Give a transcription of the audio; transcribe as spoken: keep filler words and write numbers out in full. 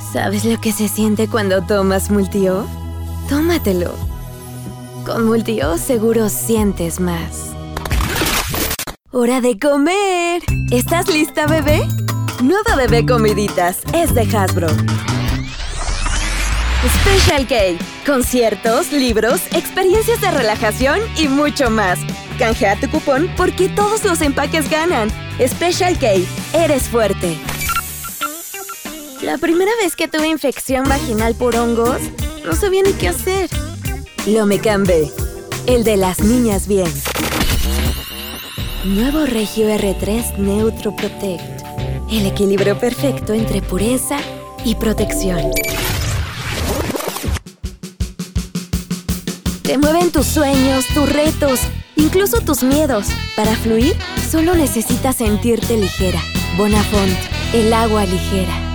¿Sabes lo que se siente cuando tomas Multi-O? Tómatelo. Con Multi-O seguro sientes más. ¡Hora de comer! ¿Estás lista, bebé? Nueva Bebé Comiditas es de Hasbro. Special K. Conciertos, libros, experiencias de relajación y mucho más. Canjea tu cupón porque todos los empaques ganan. Special K. Eres fuerte. La primera vez que tuve infección vaginal por hongos, no sabía ni qué hacer. Lomecam B. El de las niñas bien. Nuevo Regio R tres Neutro Protect. El equilibrio perfecto entre pureza y protección. Te mueven tus sueños, tus retos, incluso tus miedos. Para fluir, solo necesitas sentirte ligera. Bonafont, el agua ligera.